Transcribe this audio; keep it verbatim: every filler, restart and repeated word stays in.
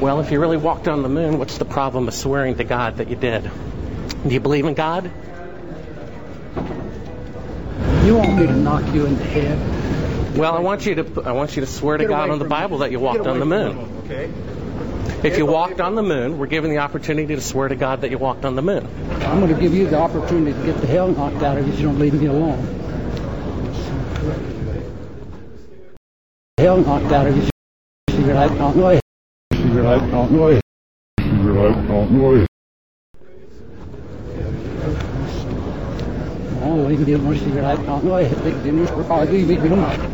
Well, if you really walked on the moon, what's the problem of swearing to God that you did? Do you believe in God? You want me to knock you in the head? Well, I want you to I want you to swear to God on the Bible that you walked on the moon. Okay. If you walked on the moon, we're given the opportunity to swear to God that you walked on the moon. I'm going to give you the opportunity to get the hell knocked out of you if you don't leave me alone. Hell knocked out of you. You're like, oh, no. You're like, oh, no. You're like, oh, no. Oh, leave me alone. You're like, oh, no. Leave me alone.